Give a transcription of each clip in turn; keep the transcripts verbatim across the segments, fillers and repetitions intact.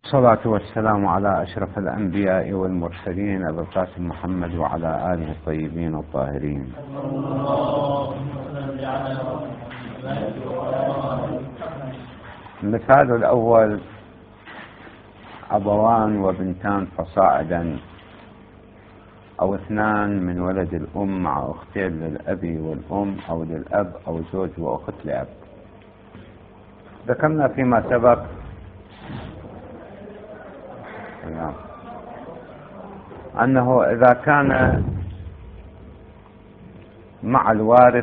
الصلاة والسلام على أشرف الأنبياء والمرسلين أبي القاسم محمد وعلى آله الطيبين الطاهرين. المثال الأول: أبوان وبنتان فصاعدا أو اثنان من ولد الأم مع أختين للأب والأم أو للأب أو زوج وأخت لأب. ذكرنا فيما سبق أنه إذا كان مع الوارث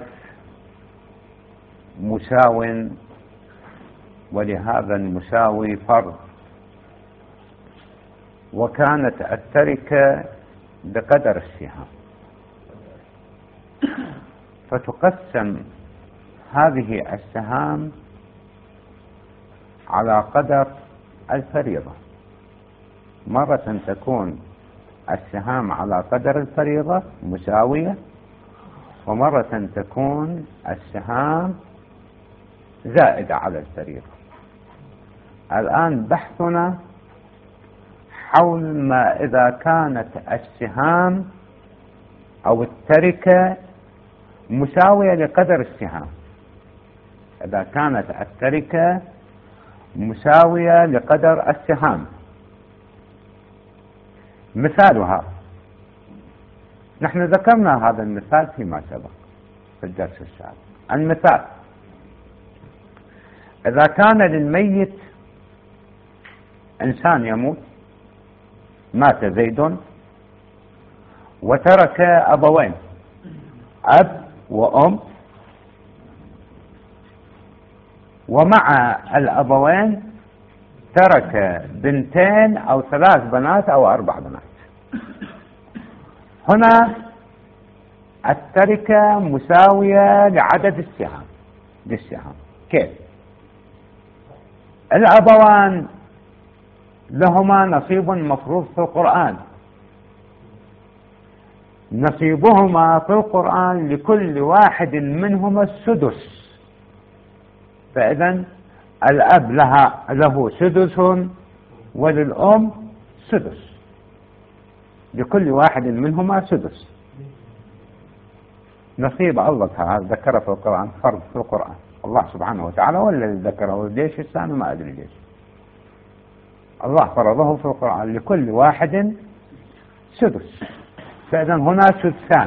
مساو ولهذا المساوي فرض، وكانت التركة بقدر السهام، فتقسم هذه السهام على قدر الفريضة. مرة تكون السهام على قدر الفريضة مساوية، ومرة تكون السهام زائدة على الفريضة. الآن بحثنا حول ما إذا كانت السهام أو التركة مساوية لقدر السهام. إذا كانت التركة مساوية لقدر السهام، مثالها، نحن ذكرنا هذا المثال فيما سبق في الدرس السابق. المثال: إذا كان للميت إنسان يموت، مات زيد وترك أبوين، أب وأم، ومع الأبوين ترك بنتين أو ثلاث بنات أو أربع بنات. هنا التركة مساوية لعدد السهام للسهام. كيف؟ الأبوان لهما نصيب مفروض في القرآن، نصيبهما في القرآن لكل واحد منهما السدس، فإذن الأب لها له سدس وللأم سدس، لكل واحد منهما سدس. نصيب الله تعالى ذكره في القرآن، فرض في القرآن، الله سبحانه وتعالى ولا اللي ذكره ليش الثاني ما أدري ليش. الله فرضه في القرآن لكل واحد سدس، فإذن هنا سدسان.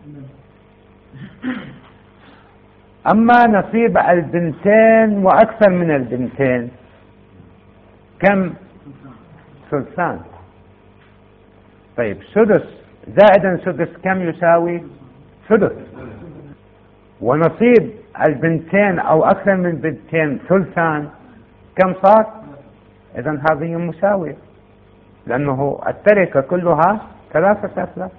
أما نصيب البنتين وأكثر من البنتين كم؟ ثلثان. طيب سدس زائدا سدس كم يساوي؟ ثلث. ونصيب البنتين أو أكثر من بنتين ثلثان كم صار؟ إذن هذه مساوية، لأنه التركة كلها ثلاثة أثلاث،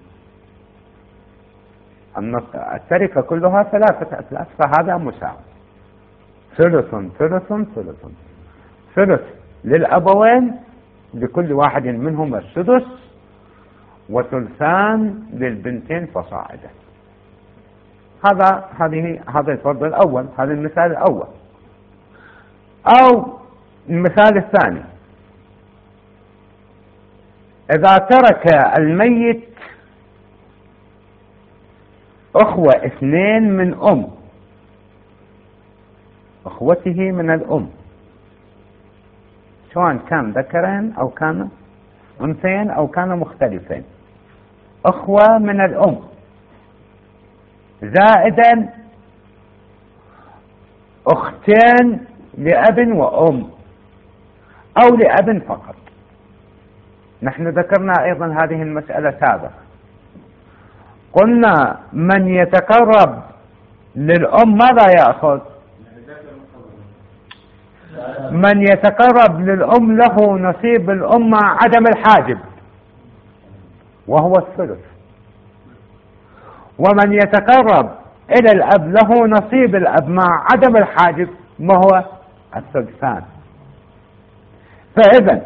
التركة كلها ثلاثة أثلاث، فهذا مساوي. ثلث ثلث ثلث ثلث للأبوين لكل واحد منهم السدس، وثلثان للبنتين فصاعدا. هذا هذه هذا الفرض الأول، هذا المثال الأول. أو المثال الثاني: إذا ترك الميت أخوة اثنين من أم، أخوته من الأم، سواء كان ذكرين أو كان أنثيين أو كان مختلفين، أخوة من الأم زائدا أختين لأب وأم أو لأب فقط. نحن ذكرنا أيضا هذه المسألة سابقا، قلنا من يتقرب للأم ماذا يأخذ؟ من يتقرب للأم له نصيب الأم مع عدم الحاجب وهو الثلث، ومن يتقرب إلى الأب له نصيب الأب مع عدم الحاجب ما هو الثلثان. فإذا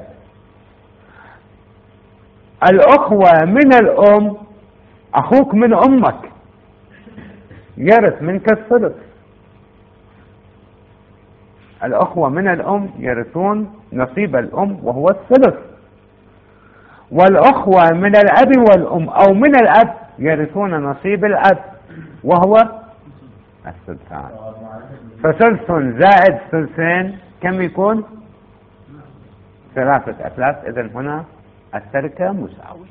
الأخوة من الأم، أخوك من أمك يرث منك الثلث، الأخوة من الأم يرثون نصيب الأم وهو الثلث، والأخوة من الأب والأم أو من الأب يرثون نصيب الأب وهو الثلثان. فثلث زائد ثلثين كم يكون؟ ثلاثة أثلاث. إذن هنا التركة مساوية.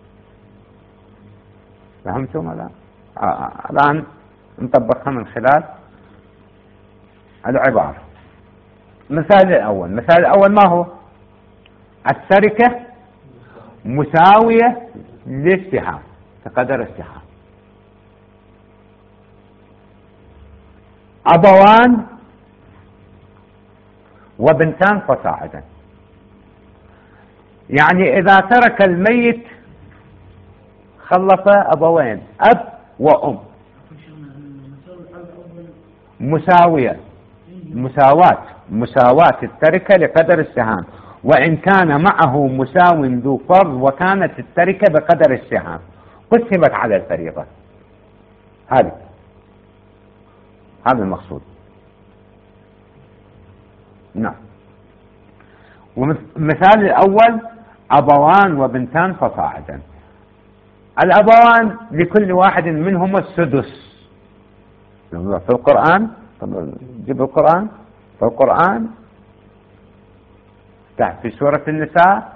فهمتم ولا؟ آه. الآن نطبقها من خلال العبارة. مثال الأول، مثال الأول ما هو؟ التركة مساوية للسهام كقدر السهام. أبوان وبنتان فصاعدا، يعني إذا ترك الميت خلف أبوين أب وأم مساوية، مساواة مساواة التركة لقدر السهام، وإن كان معه مساو ذو فرض وكانت التركة بقدر السهام قسمت على الفريضة. هذا هذا المقصود. نعم. ومثال الأول أبوان وبنتان فصاعدا. الأبوان لكل واحد منهما السدس في القرآن. جيب القرآن في القرآن في سورة النساء،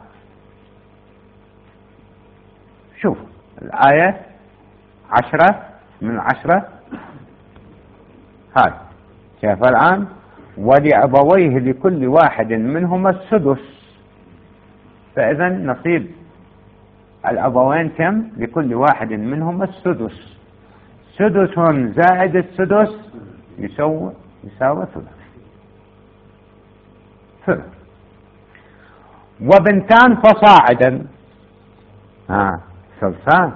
شوف الآية عشرة من عشرة. هاي شايف الآن؟ ولأبويه لكل واحد منهما السدس. فإذا نصيب الأبوين كم؟ لكل واحد منهما السدس. سدس زائد السدس يساوي يساوي ثلث. ثلث. وبنتان فصاعدا ها ثلثان.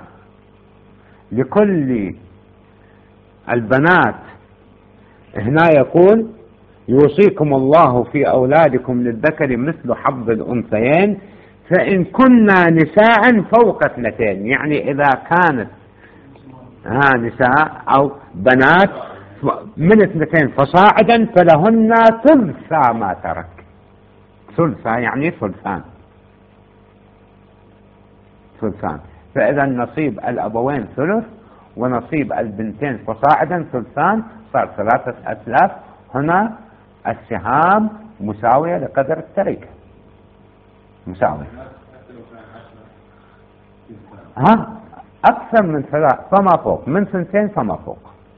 لكل البنات هنا يقول يوصيكم الله في أولادكم للذكر مثل حظ الأنثيين فإن كنا نساء فوق اثنتين، يعني إذا كانت ها نساء أو بنات من اثنتين فصاعدا فلهن ثلثا ما ترك. ثلثا يعني ثلثان ثلثان. فإذا نصيب الأبوين ثلث ونصيب البنتين فصاعدا ثلثان، صار ثلاثة أثلاث. هنا السهام مساوية لقدر التركة، مساوية. ها أكثر من ثلاث فما فوق، من ثنتين فما فوق.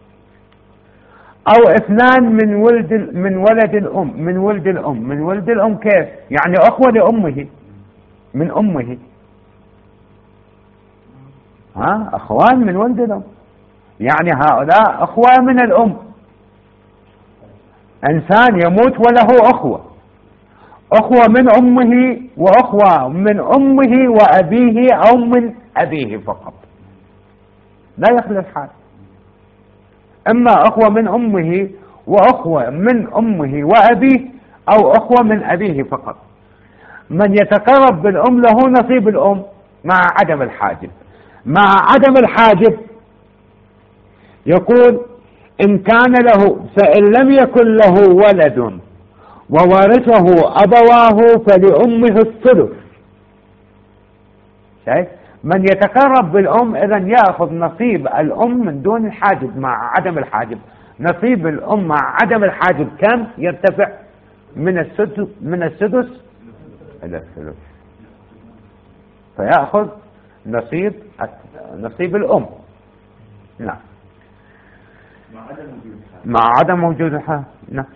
أو اثنان من ولد من ولد الأم من ولد الأم من ولد الأم كيف؟ يعني أخوة لأمه من أمه. ها أخوان من ولد الأم، يعني هؤلاء أخوة من الأم. إنسان يموت وله أخوة، أخوة من أمه وأخوة من أمه وأبيه أو من أبيه فقط، لا يخلى الحال. إما أخوة من أمه وأخوة من أمه وأبيه أو أخوة من أبيه فقط. من يتقرب بالأم له نصيب الأم مع عدم الحاجب. مع عدم الحاجب يقول إن كان له فإن لم يكن له ولد وورثه أبواه فلأمه الثلث. شايف؟ من يتقرب بالأم إذن يأخذ نصيب الأم من دون الحاجب مع عدم الحاجب. نصيب الأم مع عدم الحاجب كم يرتفع؟ من السدس من السدس إلى الثلث. فيأخذ نصيب نصيب الأم. نعم. مع عدم وجود الحاجب. نعم.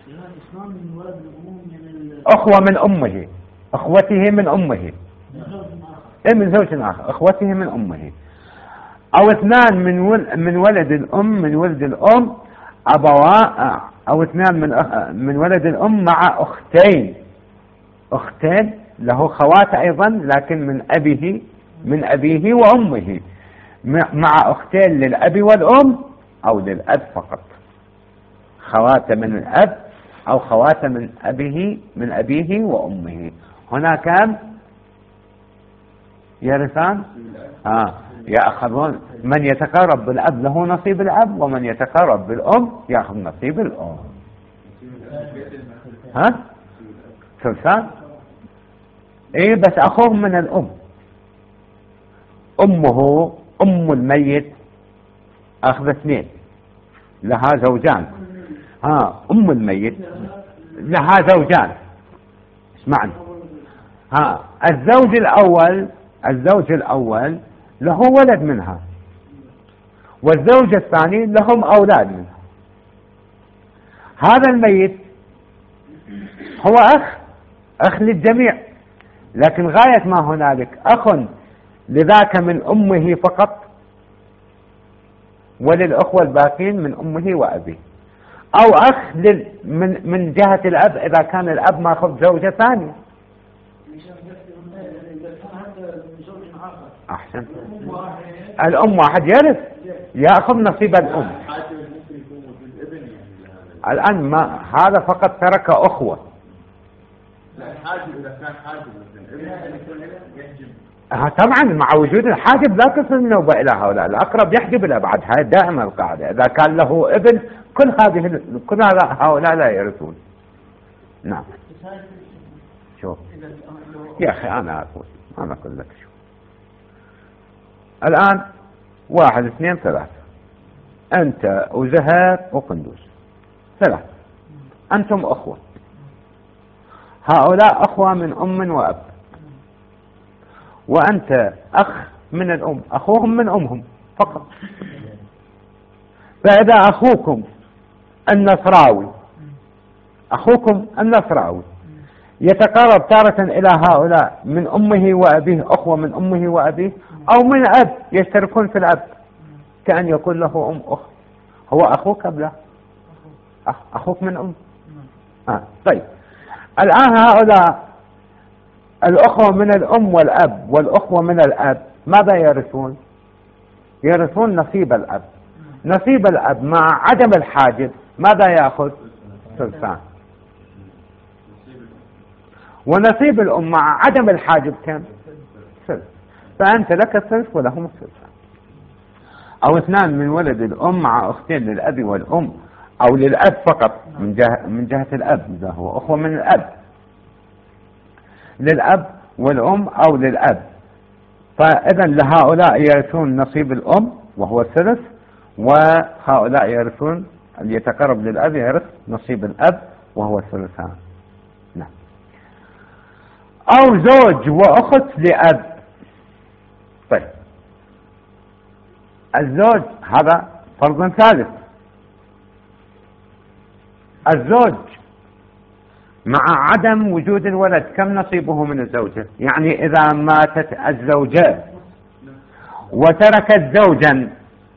أخوة من أمه، أخوته من أمه، إيه من زوج آخر، أخوته من أمه. أو اثنان من من ولد الأم من ولد الأم أبواء، أو اثنان من من ولد الأم مع أختين. أختين له خوات أيضا لكن من أبيه من أبيه وأمه، مع أختين للأب والأم أو للأب فقط. خوات من الأب أو خوات من أبيه من أبيه وأمه. هنا كم يرثان؟ آه يأخذون. من يتقرب بالأب له نصيب الأب، ومن يتقرب بالأم يأخذ نصيب الأم. ها ثلثان. ايه بس اخوه من الام، امه ام الميت اخذ اثنين، لها زوجان. ها ام الميت لها زوجان، اسمعني. ها الزوج الاول الزوج الاول له ولد منها، والزوج الثاني لهم اولاد منها. هذا الميت هو اخ اخ للجميع، لكن غاية ما هنالك اخ لذاك من امه فقط، وللاخوة الباقين من امه وابيه، او اخ لل من من جهة الاب اذا كان الاب ماخذ زوجة ثانية. احسن، الام واحد يرث ياخذ نصيب الام. الان ما هذا فقط ترك اخوة. آه طبعا مع وجود الحاجب لا تصل النوبة الى هؤلاء، الاقرب يحجب الابعد، هاي دائما القاعدة. اذا كان له ابن كل هذه كل هؤلاء لا يرثون. نعم. شوف يا اخي انا اقول انا اقول لك شو الان واحد اثنين ثلاثة، انت وزهر وقندوز ثلاثة، انتم اخوة، هؤلاء اخوة من ام واب، وانت اخ من الام، اخوهم من امهم فقط. فاذا اخوكم النصراوي اخوكم النصراوي يتقرب تارة الى هؤلاء من امه وابيه، اخوة من امه وابيه، او من اب يشتركون في الاب، كأن يكون له ام اخ، هو اخوك ام لا؟ اخوك من ام. آه. طيب الان هؤلاء الاخوة من الام والاب والاخوة من الاب ماذا يرثون؟ يرثون نصيب الاب. نصيب الاب مع عدم الحاجب ماذا ياخذ؟ ثلثان. ونصيب الام مع عدم الحاجب كم؟ ثلث. فانت لك الثلث ولهم الثلثان. او اثنان من ولد الام مع اختين للاب والام، او للاب فقط من جهة من جهة الاب اذا هو اخوة من الاب، للاب والام او للاب. فاذا لهؤلاء يرثون نصيب الام وهو الثلث، وهؤلاء يرثون اللي يتقرب للاب يرث نصيب الاب وهو الثلثان. نعم. او زوج واخت لاب. طيب الزوج هذا فرض ثالث. الزوج مع عدم وجود الولد كم نصيبه من الزوجة؟ يعني إذا ماتت الزوجة وتركت زوجا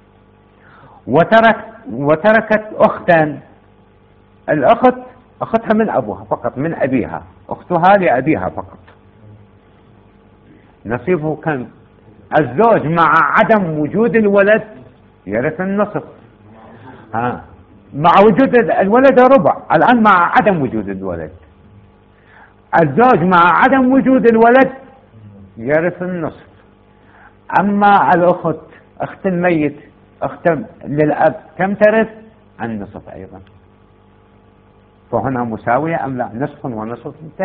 وترك وتركت أختا، الأخت أختها من أبوها فقط، من أبيها، أختها لأبيها فقط، نصيبه كم؟ الزوج مع عدم وجود الولد يرث النصف. ها مع وجود الولد ربع، الآن مع عدم وجود الولد. الزوج مع عدم وجود الولد يرث النصف. أما الأخت أخت الميت أخت للأب كم ترث؟ النصف أيضا. فهنا مساوية أم لا؟ نصف ونصف انتهى.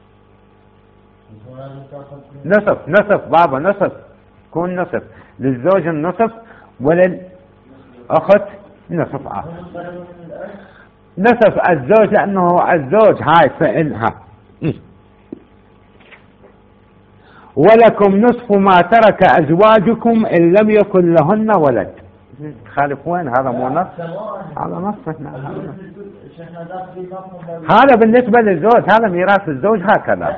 نصف نصف بابا نصف، كون نصف للزوج النصف وللأخت نصف آخر. نصف الزوج لأنه الزوج هاي فإنها ولكم نصف ما ترك أزواجكم إن لم يكن لهن ولد. خالف وين هذا؟ مو نص، هذا نص. هذا بالنسبة للزوج، هذا ميراث الزوج هكذا.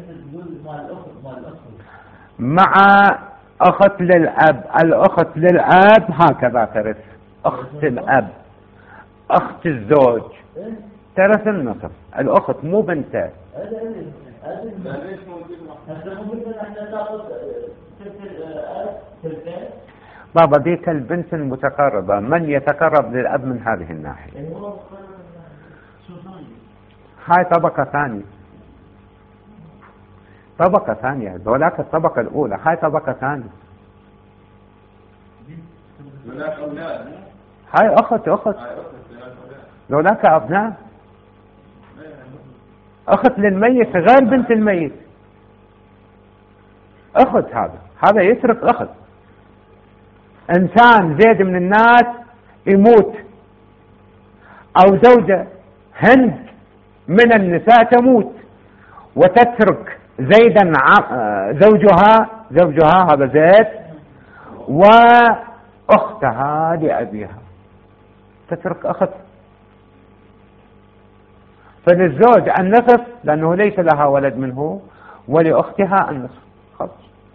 مع أخت للأب، الأخت للأب هكذا ترث. أخت الأب أخت الزوج ترث النصف. الأخت مو بنته. بابا ديك البنت المتقربة، من يتقرب للأب من هذه الناحية؟ هاي طبقة ثانية، طبقة ثانية، ذولاك الطبقة الأولى، هاي طبقة ثانية. هاي أخت أخت ذولاك أبناء. أخت للميت غير بنت الميت، أخت، هذا هذا يترك أخت. إنسان زيد من الناس يموت، أو زوجة هند من النساء تموت وتترك زيدا زوجها زوجها هذا زيد وأختها لأبيها، تترك أخت. فللزوج النصف لأنه ليس لها ولد منه، ولأختها النصف. خلاص.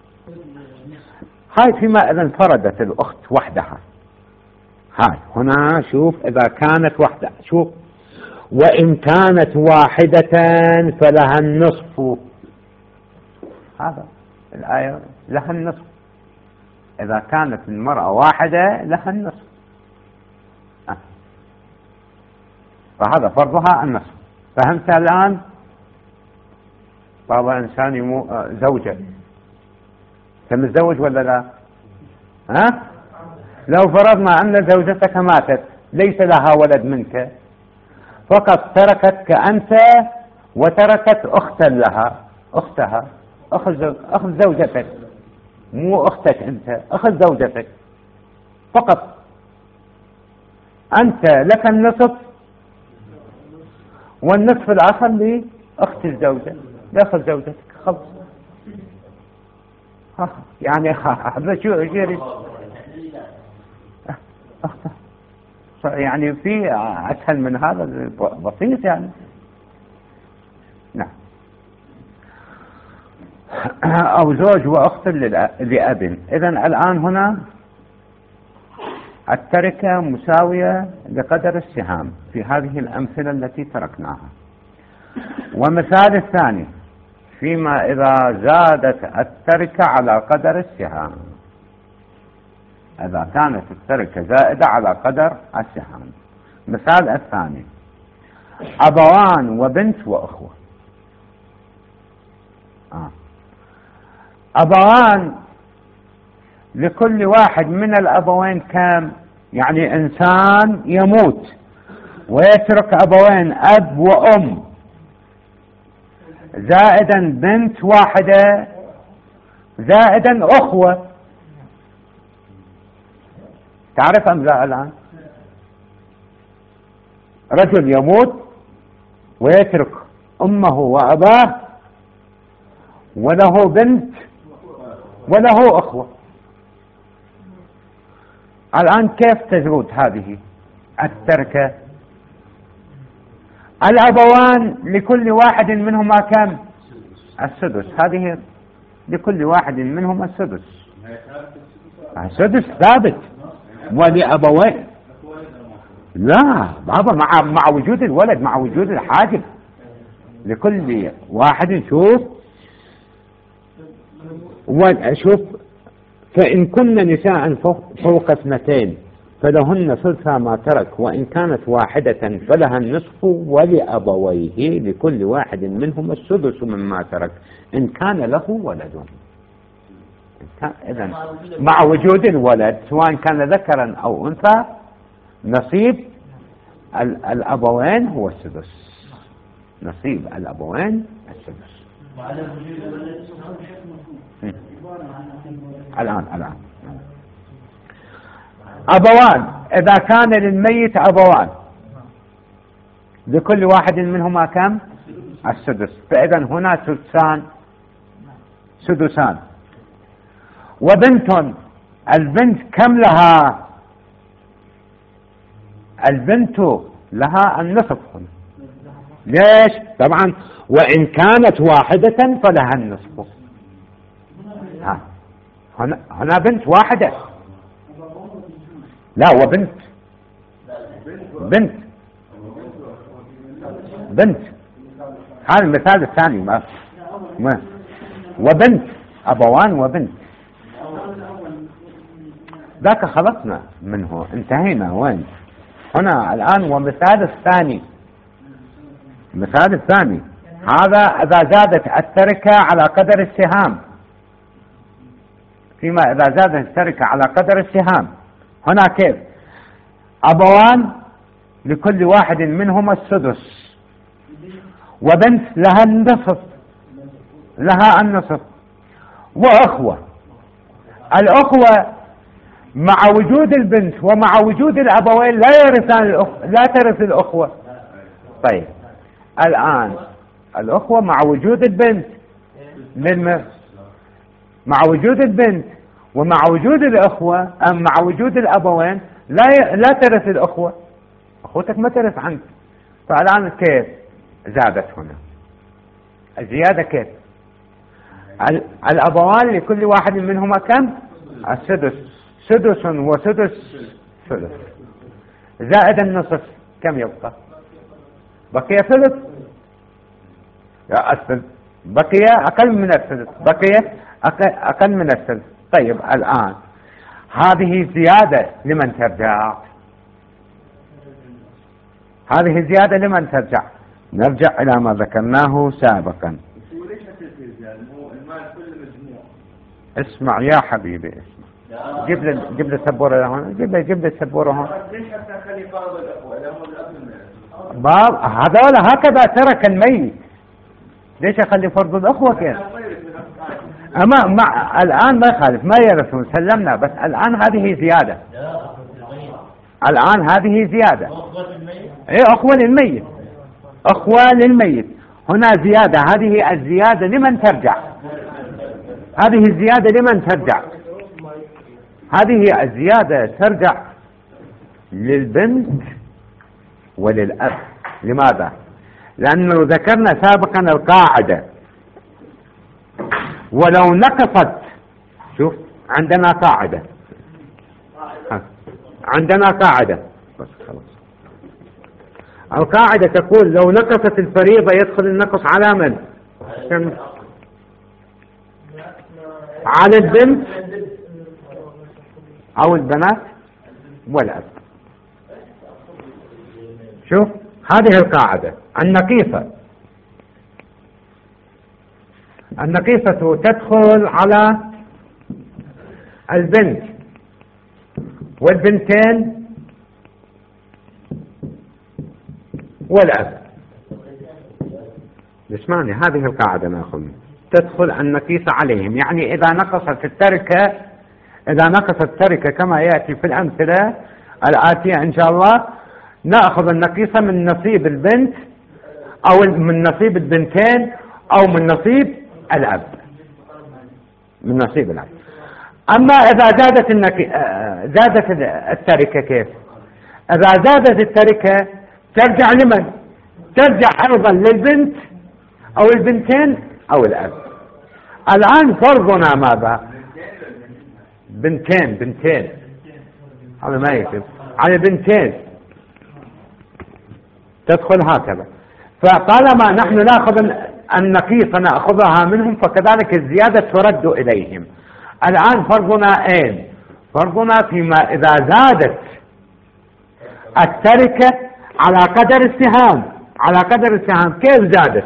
هاي فيما إذا انفردت الأخت وحدها. هاي هنا شوف إذا كانت وحدة، شوف وإن كانت واحدة فلها النصف. هذا الآية لها النصف، إذا كانت المرأة واحدة لها النصف. أه. فهذا فرضها النصف. فهمت الآن؟ طبعا إنسان يمو زوجة، أنت متزوج ولا لا؟ ها؟ لو فرضنا أن زوجتك ماتت ليس لها ولد منك، فقط تركتك أنت وتركت أختا لها، أختها، أخت زوجتك، مو أختك أنت، أخت زوجتك فقط. أنت لك النصف والنصف الآخر لأخت الزوجة، لأخت زوجتك. خلص. يعني هذا شو يريد؟ يعني في أسهل من هذا؟ بسيط يعني. نعم. أو زوج وأخت لأب. إذن الآن هنا التركة مساوية لقدر السهام في هذه الأمثلة التي تركناها. ومثال الثاني فيما إذا زادت التركة على قدر السهام، إذا كانت التركة زائدة على قدر السهام. مثال الثاني أبوان وبنت وأخوة. آه. أبوان لكل واحد من الأبوين كم؟ يعني إنسان يموت ويترك أبوين أب وأم زائدا بنت واحدة زائدا أخوة. تعرف أم لا الآن؟ رجل يموت ويترك أمه وأباه وله بنت وله أخوة. الآن كيف تزود هذه التركة؟ الأبوان لكل واحد منهما كم؟ السدس. هذه لكل واحد منهما السدس. السدس ثابت. ولأبوين لا بابا، مع مع وجود الولد، مع وجود الحاجب لكل واحد. شوف وشوف فإن كن نساء فوق اثنتين فلهن ثلثا ما ترك، وإن كانت واحدة فلها النصف ولأبويه لكل واحد منهم السدس مما ترك إن كان له ولد. إذن مع وجود الولد سواء كان ذكرا أو أنثى نصيب الأبوين هو السدس. نصيب الأبوين السدس. الآن الآن أبوان إذا كان للميت أبوان لكل واحد منهما كم؟ السدس. فإذا هنا سدسان سدسان. وبنت، البنت كم لها؟ البنت لها النصف هنا. ليش؟ طبعا وإن كانت واحدة فلها النصف. ها هنا هنا بنت واحدة. لا وبنت بنت بنت هذا المثال الثاني. ما ما وبنت أبوان وبنت ذاك خلصنا منه، انتهينا. وين هنا الآن؟ ومثال الثاني، مثال الثاني هذا إذا زادت التركة على قدر السهام. فيما إذا زادت التركة على قدر السهام هنا كيف؟ أبوان لكل واحد منهما السدس، وبنت لها النصف، لها النصف. وأخوة، الأخوة مع وجود البنت ومع وجود الأبوين لا يرثان الأخ... لا ترث الأخوة. طيب الآن الأخوة مع وجود البنت للم... مع وجود البنت ومع وجود الأخوة أم مع وجود الأبوين لا ي... لا ترث الأخوة، أخوتك ما ترث عنك. فالآن كيف زادت هنا؟ الزيادة كيف؟ ال... الأبوان لكل واحد منهما كم؟ السدس، سدس وسدس ثلث، زائد النصف كم يبقى؟ بقي ثلث، بقي أقل من الثلث، بقي أقل من الثلث. طيب الآن هذه زيادة لمن ترجع؟ هذه زيادة لمن ترجع؟ نرجع إلى ما ذكرناه سابقا. اسمع يا حبيبي، اسمع. جيب لي جيب لي السبورة هون، جيب لي جيب لي السبورة هون. باب هذول هكذا ترك الميت، ليش اخلي فرض الاخوة كيف؟ اما مع الان ما يخالف، ما يرثون، سلمنا. بس الان هذه زيادة، الان هذه زيادة. ايه اخوة للميت، اخوة للميت، هنا زيادة. هذه الزيادة لمن ترجع؟ هذه الزيادة لمن ترجع؟ هذه الزيادة ترجع للبنت وللأب. لماذا؟ لأنه ذكرنا سابقا القاعدة، ولو نقصت، شوف عندنا قاعدة، عندنا قاعدة بس خلاص. القاعدة تقول لو نقصت الفريضة يدخل النقص على من؟ على البنت أو البنات والأب. شوف هذه القاعدة النقيصة، النقيصة تدخل على البنت والبنتين والأب. اسمعني، هذه القاعدة ناخذ تدخل النقيصة عليهم. يعني إذا نقصت التركة، إذا نقصت التركة كما يأتي في الأمثلة الآتية إن شاء الله، نأخذ النقيصة من نصيب البنت أو من نصيب البنتين أو من نصيب الأب، من نصيب الأب. أما إذا زادت النقي... زادت التركة كيف؟ إذا زادت التركة ترجع لمن؟ ترجع أيضا للبنت أو البنتين أو الأب. الآن فرضنا ماذا؟ بنتين، بنتين هذا ما يكتب على بنتين تدخل هكذا. فطالما نحن نأخذ النقيصة نأخذها منهم، فكذلك الزيادة ترد إليهم. الآن فرضنا أين؟ فرضنا فيما إذا زادت التركة على قدر السهام، على قدر السهام. كيف زادت؟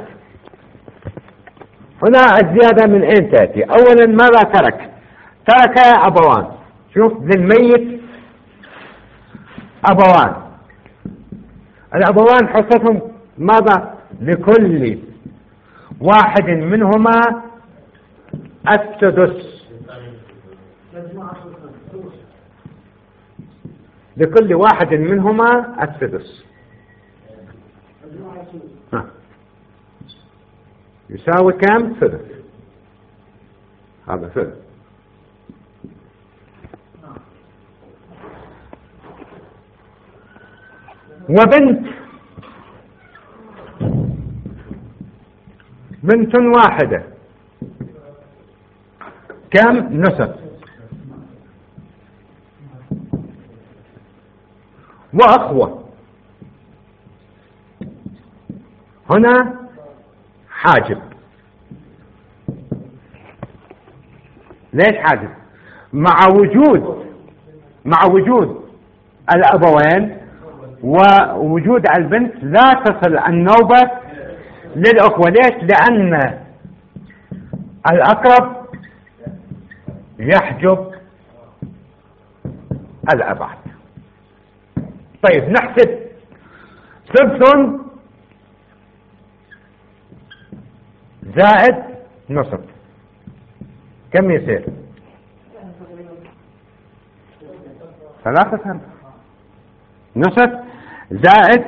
هنا الزيادة من أين تأتي؟ أولا ماذا ترك؟ ترك أبوان. شوف للميت أبوان، الأبوان حصتهم ماذا؟ لكل واحد منهما السدس، لكل واحد منهما السدس يساوي كم؟ ثلث. هذا ثلث. وبنت، بنت واحدة كم؟ نصف. وأخوة هنا حاجب. ليش حاجب؟ مع وجود مع وجود الأبوين ووجود البنت لا تصل النوبة للأخوة. ليش؟ لأن الأقرب يحجب الأبعد. طيب نحسب ثلث زائد نصف كم يصير؟ ثلاثة أرباع. نصف زائد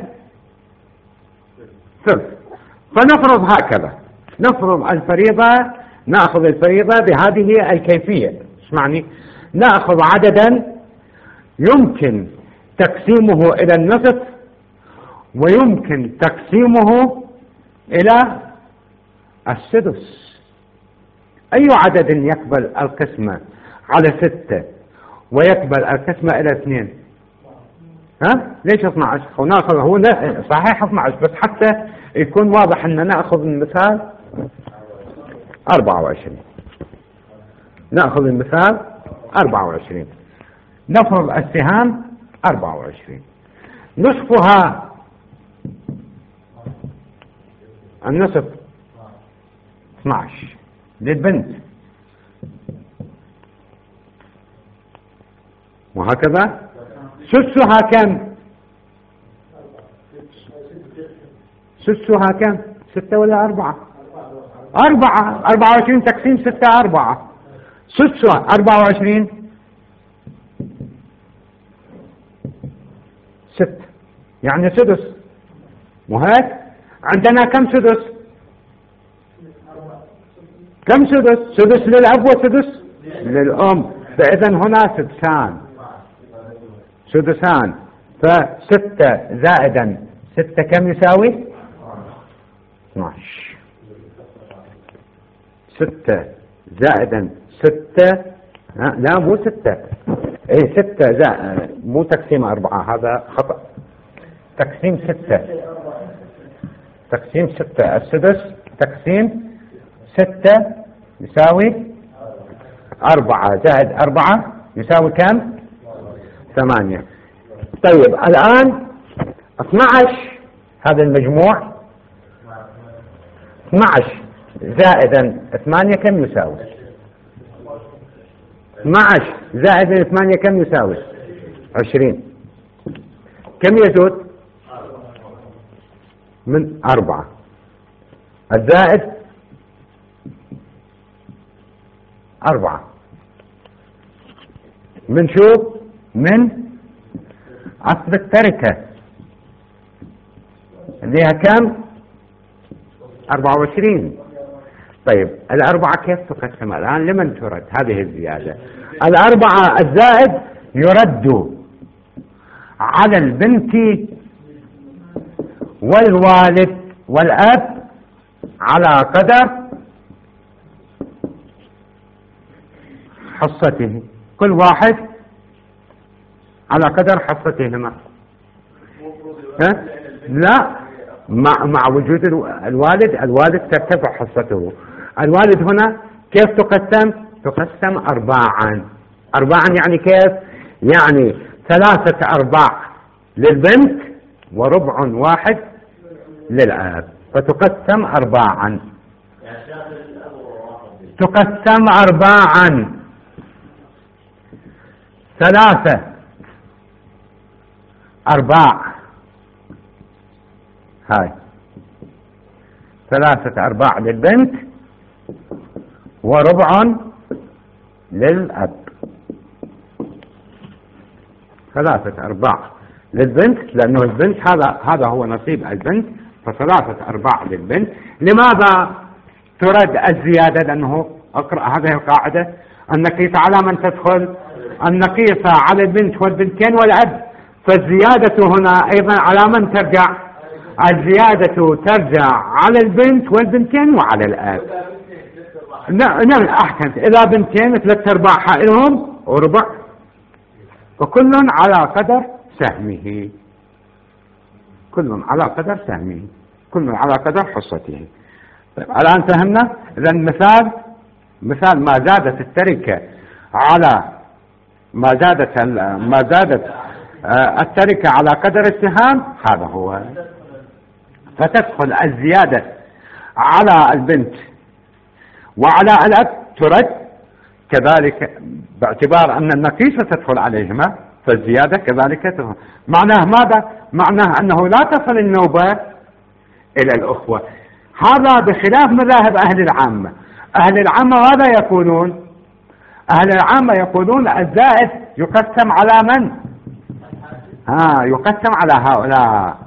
ثلث. فنفرض هكذا، نفرض الفريضة، نأخذ الفريضة بهذه الكيفية. اسمعني، نأخذ عددا يمكن تقسيمه إلى النصف ويمكن تقسيمه إلى السدس. أي عدد يقبل القسمة على ستة ويقبل القسمة إلى اثنين؟ ها؟ ليش اثنى عشر؟ ونأخذ هو صحيح اثنى عشر، بس حتى يكون واضح أن نأخذ المثال أربعة وعشرين. نأخذ المثال أربعة وعشرين، نفرض السهام أربعة وعشرين، نصفها النصف اثنى عشر للبنت، وهكذا. سدسها كم؟ سدسها كم؟ ستة ولا أربعة؟ أربعة. أربعة وعشرين تقسيم ستة أربعة. سدسها أربعة وعشرين ست، يعني سدس. وهيك عندنا كم سدس؟ كم سدس؟ سدس للأب وسدس للأم. فإذا هنا سدسان، سدسان. فستة زائدا ستة كم يساوي؟ اثنى عشر. ستة زائدا ستة، لا مو ستة، اي ستة زائد، مو تقسيم أربعة، هذا خطأ. تقسيم ستة، تقسيم ستة. السدس تقسيم ستة يساوي أربعة زائد أربعة يساوي كم؟ ثمانية. طيب الآن اثنى عشر هذا المجموع، اثنى عشر زائدا ثمانية كم يساوي؟ اثنى عشر زائد ثمانية كم يساوي؟ عشرين. كم يزود؟ من أربعة. الزائد أربعة من شو؟ من أصل التركة اللي هي كم؟ أربعة وعشرين. طيب الأربعة كيف تقسم الآن؟ لمن ترد هذه الزيادة؟ الأربعة الزائد يرد على البنت والوالد والأب على قدر حصته، كل واحد على قدر حصتهما. ها؟ لا، مع, مع وجود الوالد، الوالد ترتفع حصته. الوالد هنا كيف تقسم؟ تقسم أرباعا. أرباعا يعني كيف؟ يعني ثلاثة أرباع للبنت وربع واحد للأب، فتقسم أرباعا. تقسم أرباعا، ثلاثة أرباع، هاي ثلاثة أرباع للبنت وربع للأب. ثلاثة أرباع للبنت لأنه البنت هذا هذا هو نصيب البنت، فثلاثة أرباع للبنت. لماذا ترد الزيادة؟ لأنه اقرأ هذه القاعدة: النقيصة على من تدخل؟ النقيصة على البنت والبنتين والأب. فالزيادة هنا أيضا على من ترجع؟ الزيادة ترجع على البنت والبنتين وعلى الأب. نعم أحسنت. إذا بنتين ثلاثة أرباع حائلهم وربع، فكل على قدر سهمه، كل على قدر سهمه، كل على قدر حصته. طيب الآن فهمنا. إذا مثال مثال ما زادت التركة على ما زادت ما زادت التركة على قدر السهام، هذا هو. فتدخل الزيادة على البنت وعلى الأب ترد كذلك، باعتبار أن النقيصة تدخل عليهما، فالزيادة كذلك تدخل. معناه ماذا؟ معناه أنه لا تصل النوبة إلى الأخوة. هذا بخلاف مذاهب أهل العامة. أهل العامة ماذا يقولون؟ أهل العامة يقولون الزائد يقسم على من؟ ها يقسم على هؤلاء،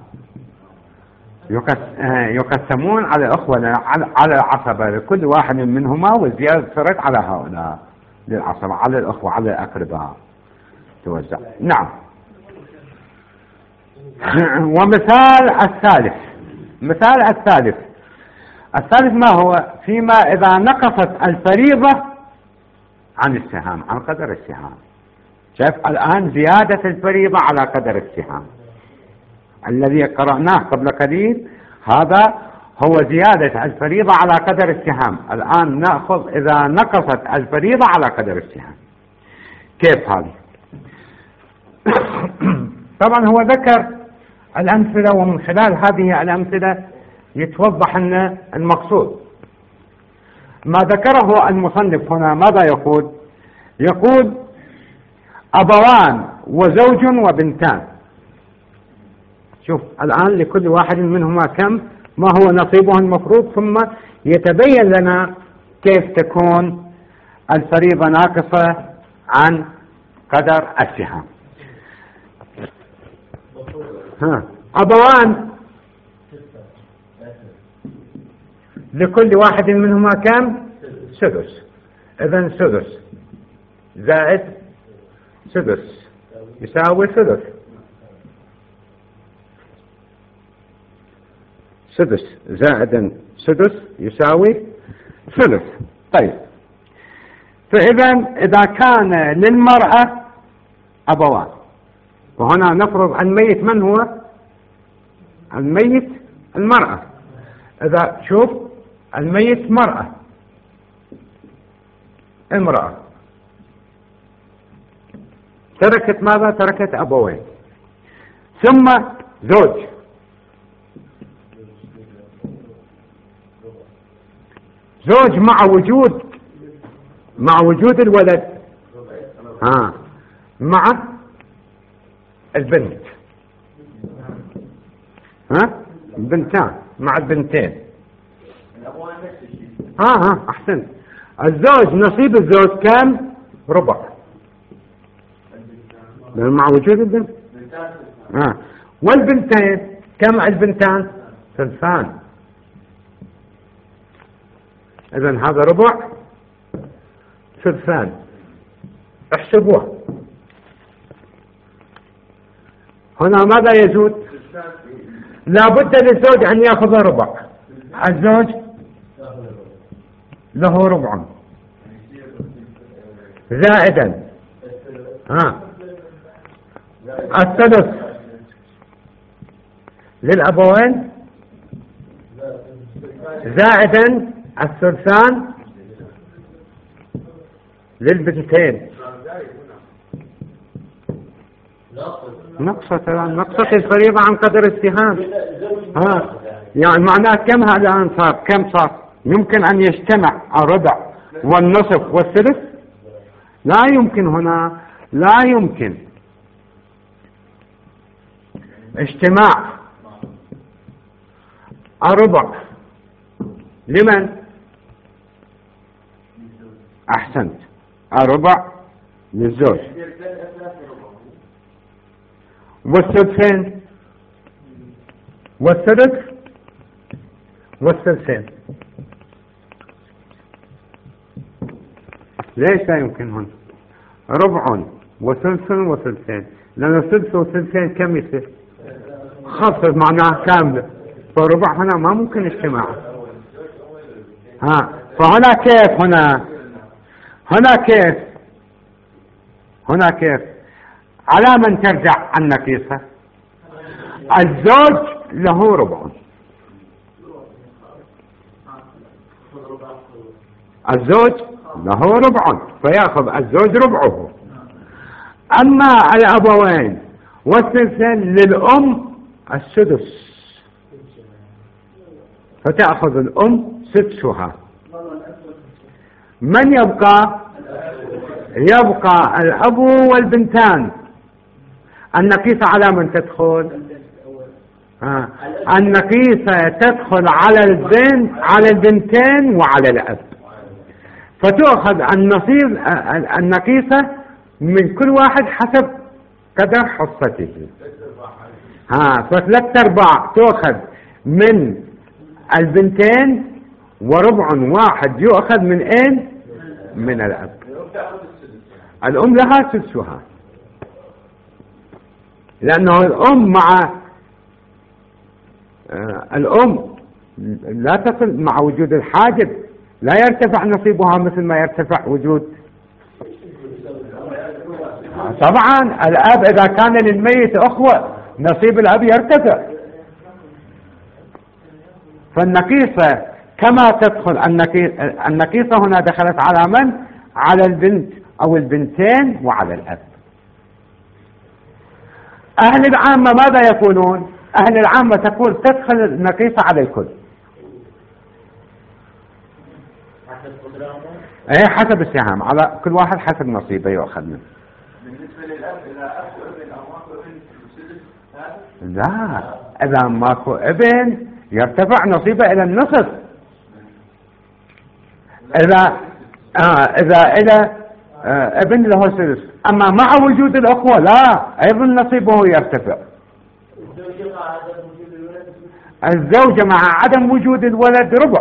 يقسمون على الأخوة على العصبة، لكل واحد منهما والزيادة صارت على هؤلاء للعصبة، على الأخوة على الأقرباء توزع. نعم. ومثال الثالث، مثال الثالث الثالث ما هو؟ فيما إذا نقصت الفريضة عن السهام، عن قدر السهام. شايف الآن زيادة الفريضة على قدر السهام الذي قرأناه قبل قليل، هذا هو زيادة الفريضة على قدر السهام. الآن نأخذ إذا نقصت الفريضة على قدر السهام، كيف هذا؟ طبعا هو ذكر الأمثلة، ومن خلال هذه الأمثلة يتوضح أن المقصود. ما ذكره المصنف هنا ماذا يقول؟ يقول أبوان وزوج وبنتان. شوف الآن لكل واحد منهما كم، ما هو نصيبه المفروض، ثم يتبين لنا كيف تكون الفريضة ناقصة عن قدر السهام. ها أبوان لكل واحد منهما كم؟ سدس. إذن سدس زائد سدس يساوي ثلث. سدس زائد سدس يساوي ثلث. طيب، فإذا إذا كان للمرأة أبوان، وهنا نفرض الميت من هو؟ الميت المرأة. إذا شوف الميت مرأة، امرأة تركت ماذا؟ تركت أبوين، ثم زوج، زوج مع وجود مع وجود الولد، ها مع البنت، ها بنتان مع البنتين، ها ها أحسنت. الزوج نصيب الزوج كم؟ ربع، مع وجود البنت. ها والبنتين كم البنتان؟ ثلثان. إذن هذا ربع ثلثان، احسبوه. هنا ماذا يزود؟ لا بد للزوج أن يأخذ ربع، الزوج له ربع زائدا ها الثلث للأبوين زائدا الثلثان للبنتين. نقصت نقصت الفريضة عن قدر السهام. ها يعني معناه كم هذا الآن صار؟ كم صار؟ يمكن أن يجتمع الربع والنصف والثلث؟ لا يمكن. هنا لا يمكن اجتماع الربع لمن؟ أحسنت، الربع للزوج، والثلثين والثلث والثلثين. ليش لا يمكن هنا؟ ربع وثلث وثلثين، لأن الثلث وثلثين كم يصير؟ خفض معناها كاملة، فالربع هنا ما ممكن اجتماع. ها فهنا كيف؟ هنا هنا كيف؟ هنا كيف؟ على من ترجع النقيصة؟ الزوج له ربع، الزوج له ربع فيأخذ الزوج ربعه. أما الأبوين والثلثين للأم السدس، فتأخذ الأم سدسها. من يبقى؟ يبقى الأب والبنتان. النقيصة على من تدخل؟ ها. النقيصة تدخل على البنت على البنتين وعلى الأب، فتؤخذ النصيب النقيصة من كل واحد حسب قدر حصته. ها فثلاث أرباع تؤخذ من البنتين، وربع واحد يؤخذ من اين؟ من الأب. الأم لها سدسها، لأنه الأم مع آه الأم لا تصل مع وجود الحاجب، لا يرتفع نصيبها مثل ما يرتفع وجود. طبعا الأب إذا كان للميت أخوة نصيب الأب يرتفع. فالنقيصة كما تدخل النقيصة هنا دخلت على من؟ على البنت أو البنتين وعلى الأب. أهل العامة ماذا يقولون؟ أهل العامة تقول تدخل النقيصة على الكل. ايه حسب السهام، على كل واحد حسب نصيبه يؤخذ منه. بالنسبة للأب إذا أخو ابن أو ماكو ابن سدس؟ لا، إذا ماكو ابن يرتفع نصيبه إلى النصف. إذا آه إذا إلى آه ابن له سدس، أما مع وجود الأخوة لا، أيضا نصيبه يرتفع. الزوجة مع عدم وجود الولد ربع.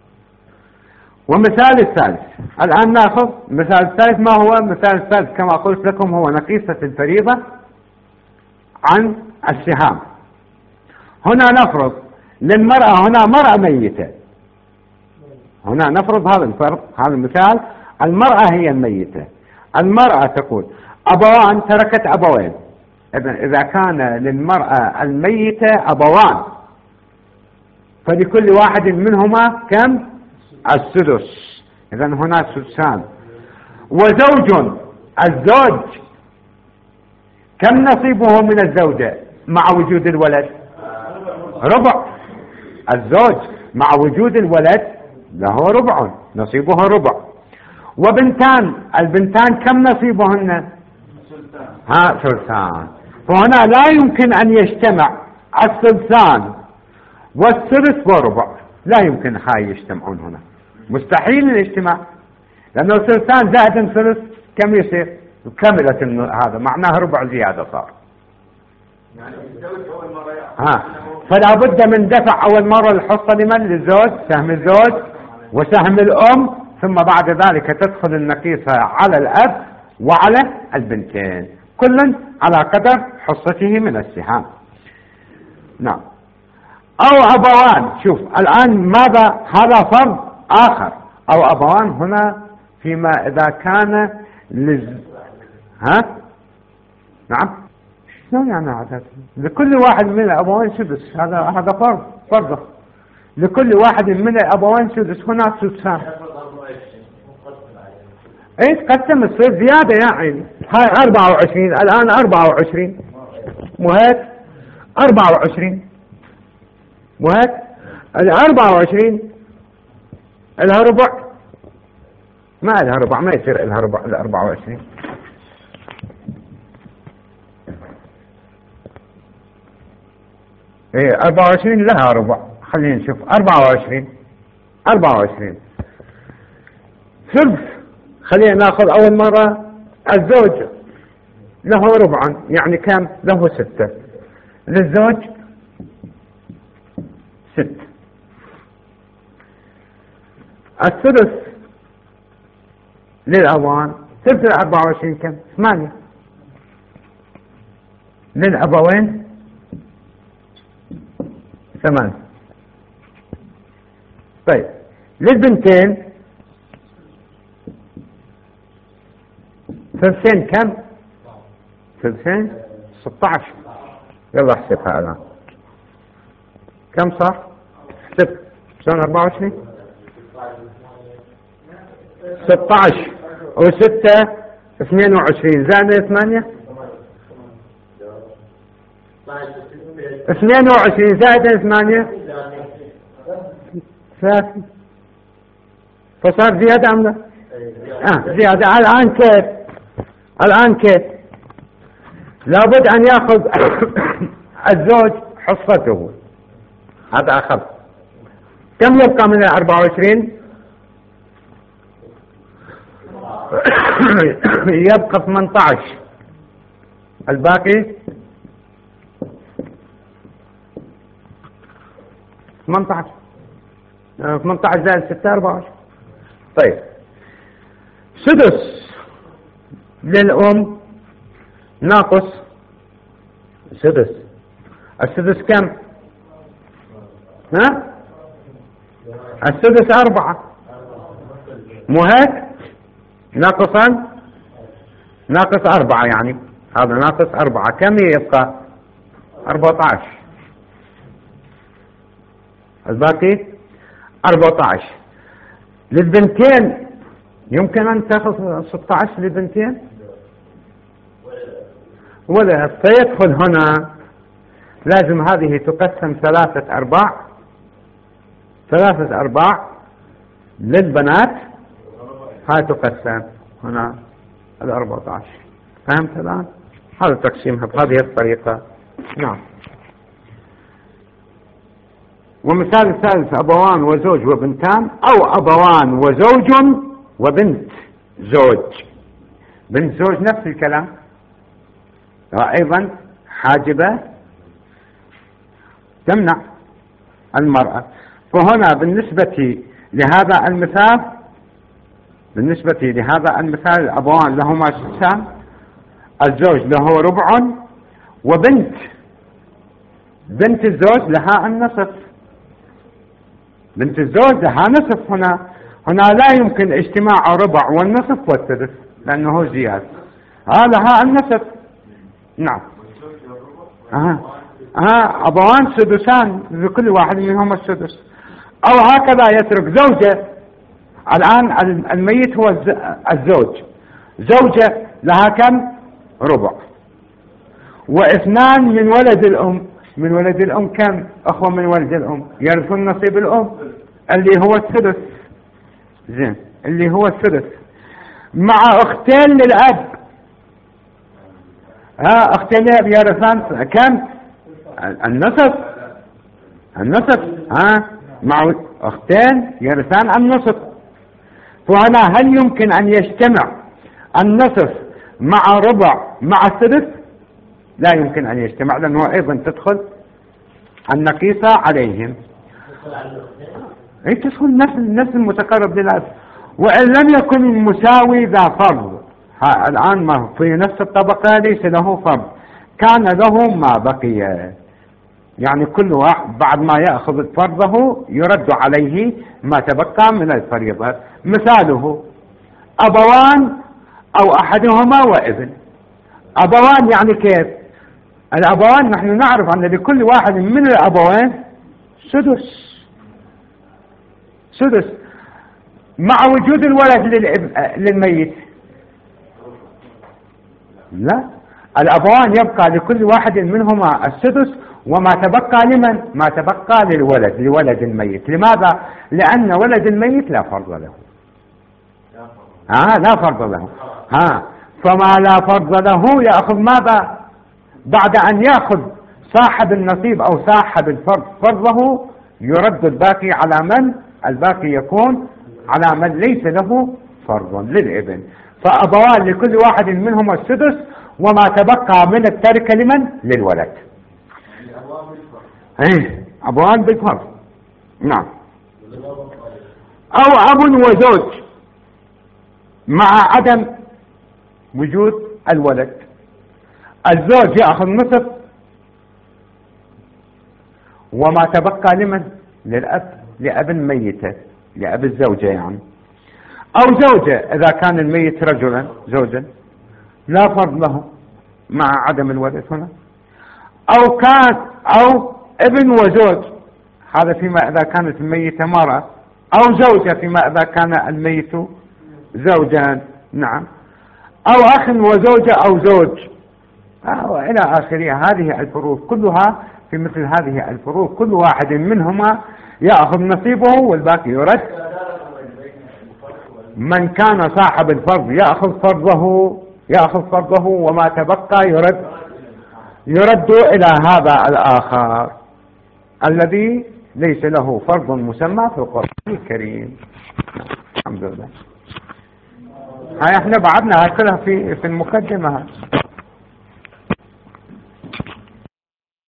ومثال الثالث الآن نأخذ مثال الثالث. ما هو مثال الثالث؟ كما قلت لكم هو نقيصة الفريضة عن السهام. هنا نفرض للمرأة، هنا مرأة ميتة، هنا نفرض هذا الفرض، هذا المثال. المرأة هي الميتة. المرأة تقول أبوان تركت أبوين. إذا كان للمرأة الميتة أبوان فلكل واحد منهما كم؟ السدس. إذا هنا سدسان. وزوج، الزوج كم نصيبه من الزوجة مع وجود الولد؟ ربع. الزوج مع وجود الولد له ربع، نصيبه ربع. وبنتان، البنتان كم نصيبهن؟ ها ثلثان. فهنا لا يمكن أن يجتمع الثلثان والثلث وربع، لا يمكن هاي يجتمعون هنا، مستحيل الاجتماع، لأنه ثلثان زائد ثلث كم يصير؟ كملت هذا معناه ربع زيادة صار. يعني الزوج أول مرة ها فلا بد من دفع أول مرة الحصة لمن؟ للزوج، سهم الزوج وسهم الأم، ثم بعد ذلك تدخل النقيصة على الأب وعلى البنتين، كل على قدر حصته من السهام. نعم. أو أبوان، شوف الآن ماذا؟ هذا فرض آخر. أو أبوان هنا فيما إذا كان لز... ها نعم شلون يعني عدد؟ لكل واحد من الأبوين سدس، هذا هذا فرض فرض لكل واحد من الأبوين سدس. هنا سدسان. ايه تقسم تصير زيادة يا عيني. هاي أربعة وعشرين الآن أربعة وعشرين مو هيك؟ أربعة وعشرين مو هيك؟ الأربعة وعشرين لها ربع؟ ما لها ربع، ما يصير لها ربع الأربعة وعشرين. ايه أربعة وعشرين لها ربع. خلينا نشوف أربعة وعشرين أربعة وعشرين ثلث. خلينا ناخذ أول مرة الزوج له ربعا، يعني كم؟ له ستة. للزوج ست. الثلث للأبوان، ثلث الأربعة وعشرين كم؟ ثمانية. للأبوين ثمان. طيب للبنتين ثلثين كم؟ ثلثين ستة عشر. يلا احسبها الآن كم صار؟ احسب شلون أربعة وعشرين؟ ستة عشر وستة اثنين وعشرين زائد ثمانية اثنين وعشرين زائد ثمانية ثلاثين. فصار زيادة أم لا؟ آه زيادة. الآن كيف؟ الآن كيف؟ لابد أن يأخذ الزوج حصته. هذا أخذ. كم يبقى من الأربعة وعشرين؟ يبقى ثمانية عشر. الباقي ثمانية عشر. ثمانية عشر زائد ستة أربعة وعشرين. طيب سدس للأم ناقص سدس. السدس كم؟ ها؟ السدس أربعة، مو هيك؟ ناقصا ناقص أربعة، يعني هذا ناقص أربعة. كم يبقى؟ أربعة عشر. الباقي أربعة عشر. للبنتين يمكن أن تأخذ ستة عشر للبنتين، ولا سيدخل هنا لازم هذه تقسم ثلاثة أرباع، ثلاثة أرباع للبنات، هاي تقسم هنا الأربعة عشر. فهمت الآن؟ هذا تقسيمها بهذه الطريقة. نعم. ومثال الثالث أبوان وزوج وبنتان، أو أبوان وزوج وبنت زوج. بنت زوج نفس الكلام، وأيضا حاجبة تمنع المرأة. فهنا بالنسبة لهذا المثال بالنسبة لهذا المثال الأبوان لهما سدسان، الزوج له ربع، وبنت بنت الزوج لها النصف. بنت الزوج لها نصف. هنا هنا لا يمكن اجتماع ربع والنصف والسدس لأنه زيادة. ها لها النصف. نعم. ها ها أبوان سدسان لكل واحد منهم السدس. أو هكذا يترك زوجة. الآن الميت هو الزوج، زوجة لها كم؟ ربع. واثنان من ولد الأم. من ولد الأم كم؟ أخوة من ولد الأم يرثون نصيب الأم اللي هو السدس. زين، اللي هو السدس. مع أختين للأب. ها أختين للأب يرثان كم؟ النصف. النصف. ها مع أختين يرثان النصف. فهنا هل يمكن أن يجتمع النصف مع ربع مع السدس؟ لا يمكن أن يجتمع، لأنه أيضا تدخل النقيصة عليهم. أي تدخل نفس نفس المتقرب للأب. وإن لم يكن المساوي ذا فرض، الآن ما في نفس الطبقة ليس له فرض، كان له ما بقي. يعني كل واحد بعد ما يأخذ فرضه يرد عليه ما تبقى من الفريضة. مثاله أبوان أو أحدهما وابن. أبوان يعني كيف؟ الأبوان نحن نعرف أن لكل واحد من الأبوين سدس. سدس مع وجود الولد للميت. لا، الأبوان يبقى لكل واحد منهما السدس، وما تبقى لمن؟ ما تبقى للولد لولد الميت. لماذا؟ لأن ولد الميت لا فرض له. ها لا فرض له. ها فما لا فرض له يأخذ ماذا؟ بعد أن يأخذ صاحب النصيب أو صاحب الفرض فرضه يرد الباقي على من؟ الباقي يكون على من ليس له فرض للابن. فأبوان لكل واحد منهم السدس، وما تبقى من التركة لمن؟ للولد. ايه أبوان بالفرض. نعم. أو أب وزوج مع عدم وجود الولد. الزوج يأخذ نصف، وما تبقى لمن؟ للأب، لأب ميتة، لأب الزوجة يعني. أو زوجة إذا كان الميت رجلا زوجا لا فرض له مع عدم الولد هنا. أو كان أو ابن وزوج، هذا فيما إذا كانت الميتة مرأة، أو زوجة فيما إذا كان الميت زوجا. نعم. أو أخ وزوجة أو زوج، أو إلى آخره. هذه الفروق كلها في مثل هذه الفروق كل واحد منهما يأخذ نصيبه والباقي يرد. من كان صاحب الفرض يأخذ فرضه يأخذ فرضه وما تبقى يرد يرد إلى هذا الآخر. الذي ليس له فرض مسمى في القرآن الكريم. الحمد لله. هاي احنا بعدنا هاي كلها في في المقدمة.